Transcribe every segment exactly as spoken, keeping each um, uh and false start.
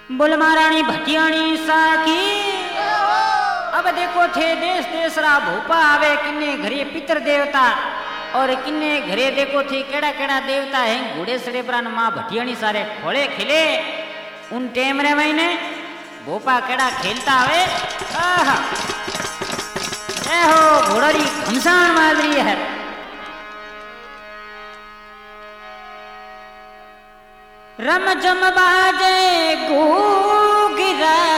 बोल महारानी भटियाणी साकी। अब देखो थे देश देश रा भूपा आवे किन्ने घरे पितर देवता और किन्ने घरे देखो थे केड़ा केड़ा देवता है घोड़े सड़े प्राण माँ भटियाणी सारे खोले खिले उन टेम रे महीने भोपा केड़ा खेलता आवे। आहा ए हो घोड़री घमसान मादरी है। रम जम बाजे घूगिरा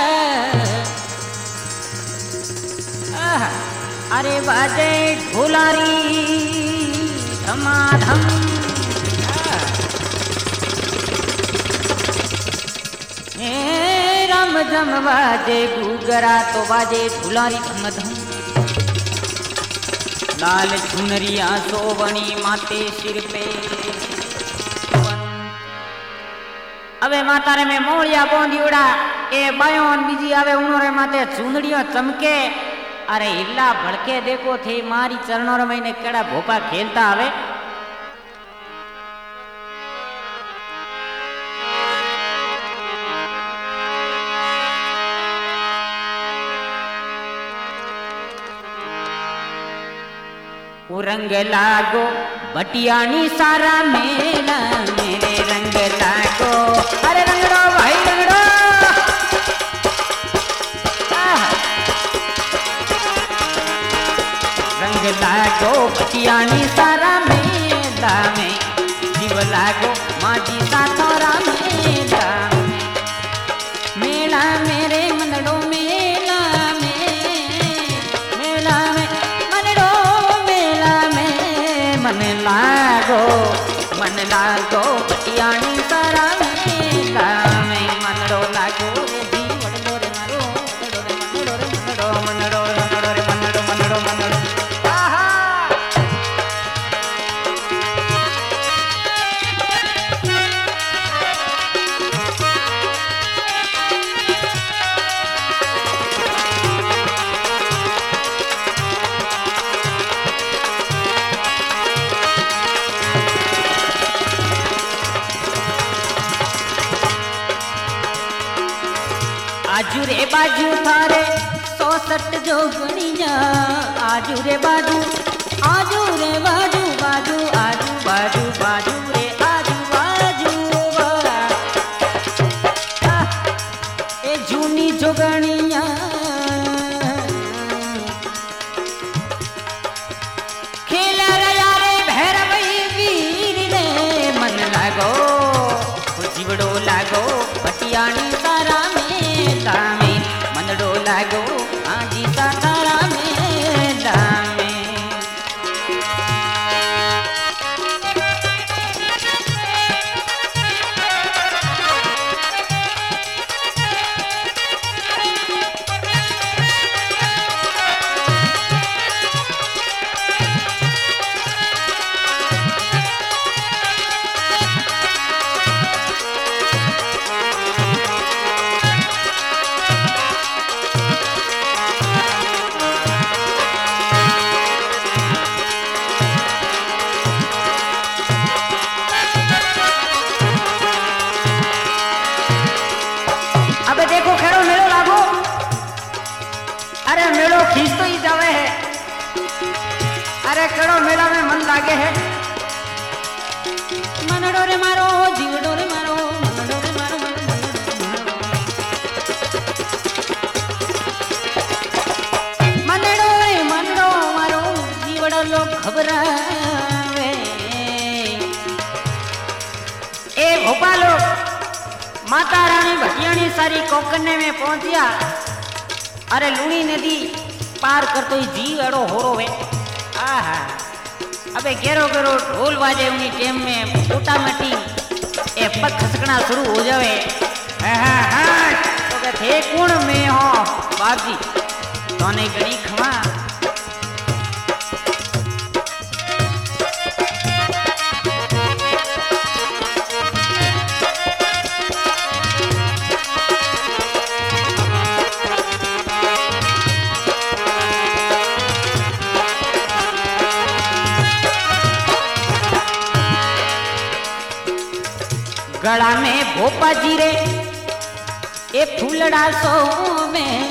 अरे बाजे ढोलारी धमाधम। रम जम बाजे घूगरा तो बाजे ढोलारी धमधम। लाल चुनरिया सोवणी माते सिर पे। अबे माता रे में मोड़िया बोंदियोड़ा ए बायोन बीजी आवे उनोरे माते चुनड़ियों चमके। अरे हिला भड़के देखो थे मारी चरणों रे महीने केड़ा भोपा खेलता आवे। रंग लागो भटियाणी सारा मेला मेरे रंग लागो। अरे रंगड़ो भाई रंगड़ो। रंग लागो भटियाणी सारा मेला में जीव लागो माजी साथोरा मेला में। मेला मेरे मनड़ो मेला में मेला में मनड़ो मेला में मन लागो मन लागो भटियाणी सारा मेला में मनड़ो लागो रे जीवड़ो रे मारो मनड़ो रे मनड़ो मनड़ो मनड़ो रे मनड़ो मनड़ो मनड़ो। आजू रे बाजू थारे सौसठ जो गणिया। आजू रे बाजू आजू रे बाजू बाजू आजू बाजू बाजू रे आजू बाजू। ए जूनी जो गणिया खेल रया रे भैरवई वीर रे मन लागो जीवड़ो लागो भटियाणी सारा मेला में मनड़ो लागो आजी सारा मेला में। खींच तो ही जावे है। अरे कड़ो मेला में मन लागे है। मनड़ो रे मारो जीवड़ो रे मारो मनड़ो रे मारो मनड़ो रे मनड़ो मारो जीवड़ो लोग घबरावे। ए भोपा लोग माता रानी भटियाणी सारी कोकने में पहुंचिया। अरे लूणी नदी पार कर तो जी अड़ो होरो वे। आहा अबे गेरो गेरो ढोल बाजे उन्हीं टेम में टूटा मटी ए पग खसकना शुरू हो जावे। हाँ हाँ तो कहते कौन में हो बाजी तो नहीं गड़ी खमा। गला में भोपा जी रे ए फूलड़ा सो में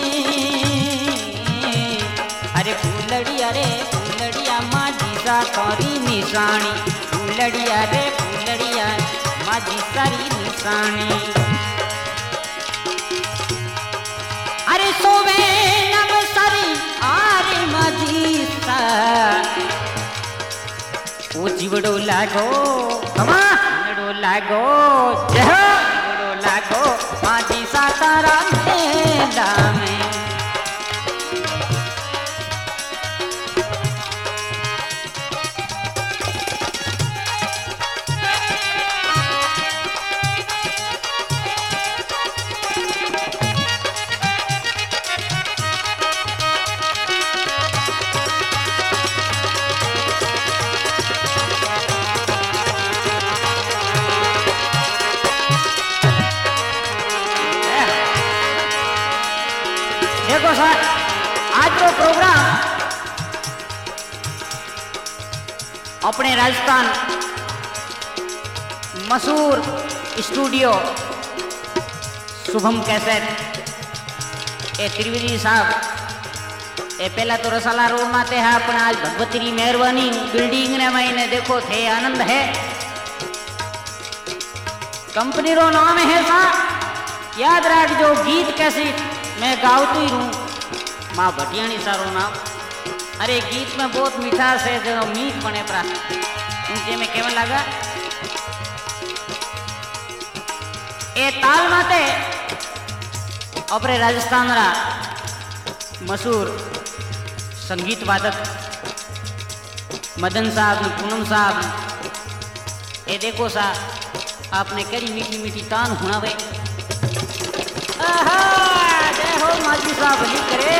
अरे फूलड़िया रे फूलड़िया माझी सा तोरी निशानी फूलड़िया रे फूलड़िया माझी सारी निशानी अरे सोवे नव सारी आरे माझी सा ओ जीवड़ो लागो कमा जीवड़ो लागो जय जीवड़ो लागो माझी सा तारा मेला में देखो सर आज जो प्रोग्राम अपने राजस्थान मशहूर स्टूडियो शुभम कैसेट ए त्रिवेदी साहब ए पहला तो रसाला रोड माते है अपने आज भगवती री मेहरबानी बिल्डिंग ने मैंने देखो थे आनंद है कंपनी रो नाम है सा याद रख जो गीत कैसी मैं गावती हूँ माँ भटियाणी सारो नाम अरे गीत में बहुत मिठास है जो मीठ बने पड़ा उनके में केवल लगा ए ताल माते अपने राजस्थान रा मशहूर संगीत वादक मदन साहब पूनम साहब ए देखो सा आपने करी मीठी मीठी तान हुणावे हो माझी साहब भली करे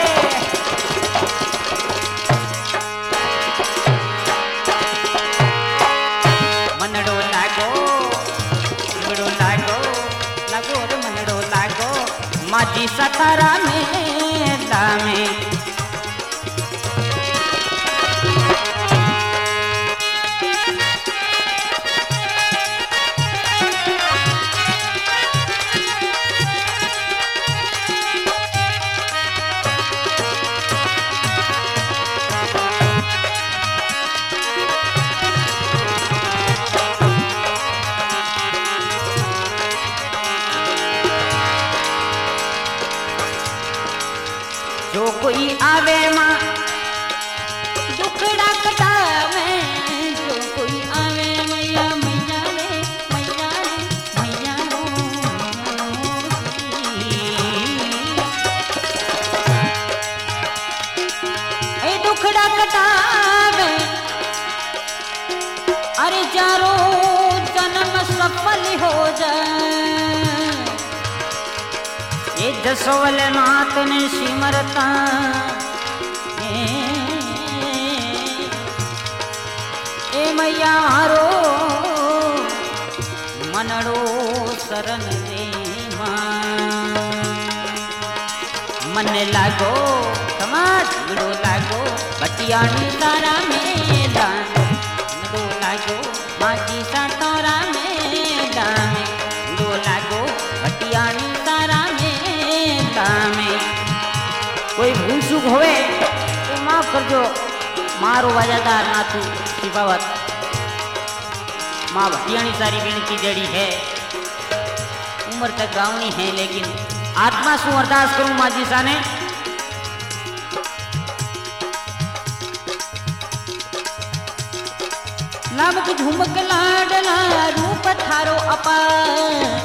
मनड़ो लागो मनड़ो लागो लागो रे मनड़ो लागो माझी सतारा मेला में जो कोई आवे माँ दुखड़ा कटावे जो कोई आवे मैया मैया रे मैया रे मैया रो ए दुखड़ा कटावे अरे जारो जन्म सफल हो जाए ए जसोवल नाथ ने सिमरता ए, ए मैया रो मनड़ो शरण दे मन लागो समाज बिड़ो लागो बटियाणी तारा मेला बिड़ो लागो माझी सा तारा मेला बिड़ो लागो बटियाणी तारा में कोई भूल चूक होवे तो माफ कर जो मारो वजहदार नाथू सिपावत माँ भटियाणी सारी बेनती जड़ी है उम्र तक गावनी है लेकिन आत्मा सु अरदास करूं माँ जी सा ने लामक झुमक लाडला रूप थारो अपार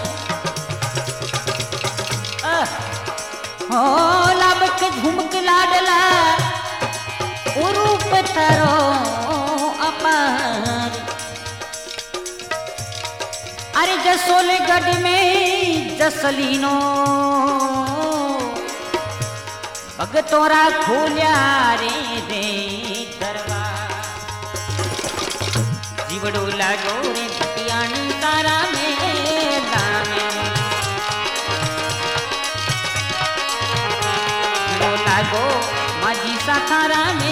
हो लाबक झुमक लाडला रूप थारो अपार अरे जसोले गढ़ में जसलीनो भगतोरा खोलिया रे रे दरबार जीवड़ो लागो रे भटियाणी तारा मेला में लागो माझी सा तारा